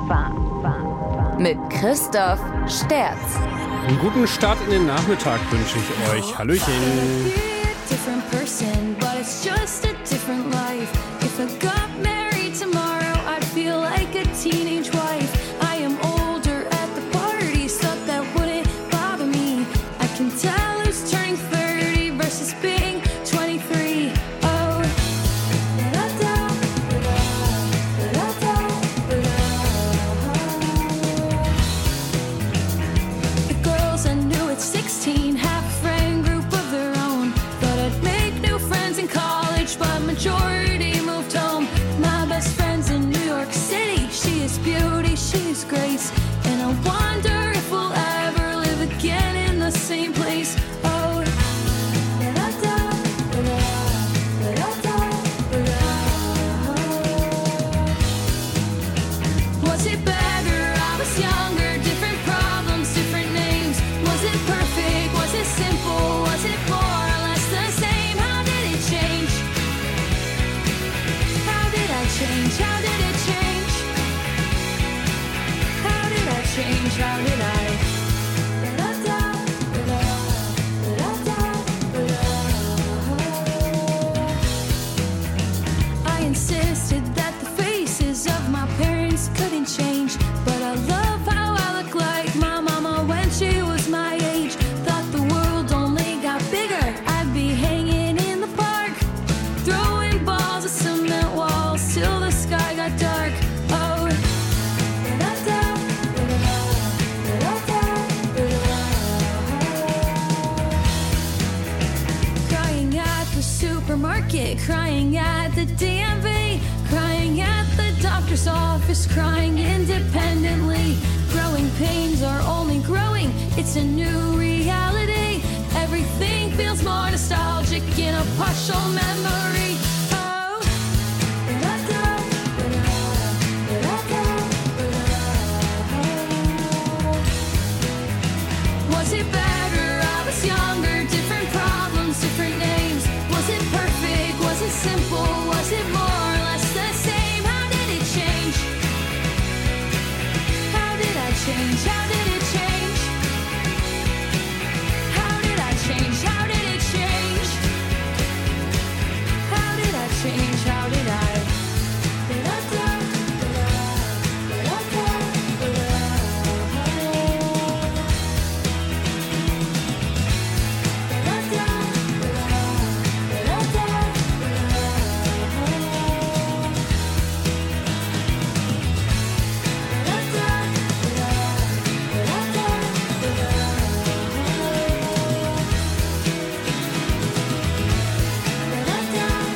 Mit Christoph Sterz. Einen guten Start in den Nachmittag wünsche ich euch. Hallöchen. Crying at the DMV, crying at the doctor's office, crying independently. Growing pains are only growing, it's a new reality. Everything feels more nostalgic in a partial memory.